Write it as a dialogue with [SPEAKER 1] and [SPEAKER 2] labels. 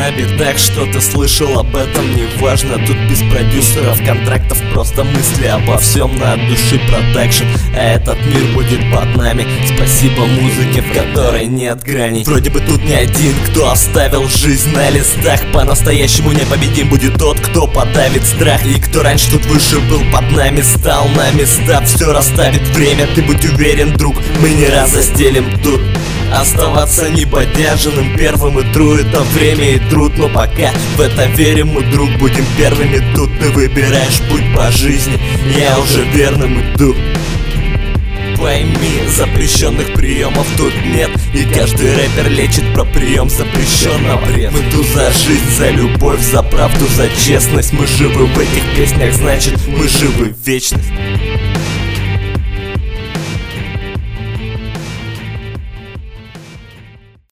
[SPEAKER 1] нами, так что ты слышал об этом, неважно. Тут без продюсеров, контрактов, просто мысли обо всем на души продакшн. А этот мир будет под нами. Спасибо музыке, в которой нет граней. Вроде бы тут не один, кто оставил жизнь на листах. По-настоящему непобедим будет тот, кто подавит страх. И кто раньше тут выше был, под нами стал на места. Все расставит время, ты будь уверен, друг, мы не раз застелим тут. Оставаться небодяженным, первым и true, это время и труд. Но пока в это верим мы, друг, будем первыми тут. Ты выбираешь путь по жизни, я уже верным иду. Пойми, запрещенных приемов тут нет. И каждый рэпер лечит про прием запрещенного. Мы тут за жизнь, за любовь, за правду, за честность. Мы живы в этих песнях, значит мы живы в вечность.